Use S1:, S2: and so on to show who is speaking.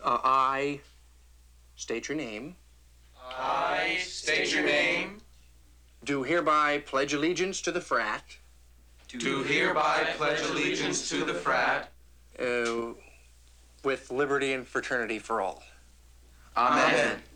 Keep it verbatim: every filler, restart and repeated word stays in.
S1: Uh, I state your name.
S2: I state your name.
S1: Do hereby pledge allegiance to the frat.
S2: Do hereby pledge allegiance to the frat.
S1: Uh, with liberty and fraternity for all.
S2: Amen. Amen.